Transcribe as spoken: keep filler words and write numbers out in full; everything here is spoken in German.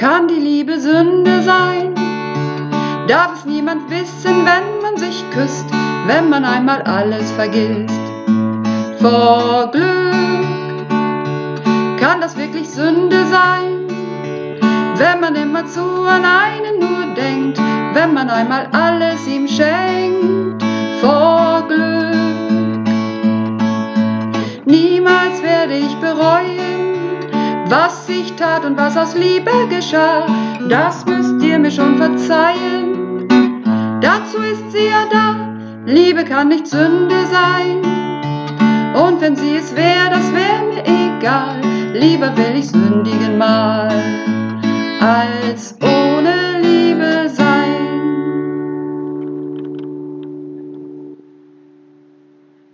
Kann die Liebe Sünde sein? Darf es niemand wissen, wenn man sich küsst, wenn man einmal alles vergisst? Vor Glück, kann das wirklich Sünde sein? Wenn man immer zu an einen nur denkt, wenn man einmal alles ihm schenkt? Vor Glück, niemals werde ich bereuen, was ich tat und was aus Liebe geschah. Das müsst ihr mir schon verzeihen, dazu ist sie ja da. Liebe kann nicht Sünde sein, und wenn sie es wär, das wär mir egal. Lieber will ich sündigen mal, als ohne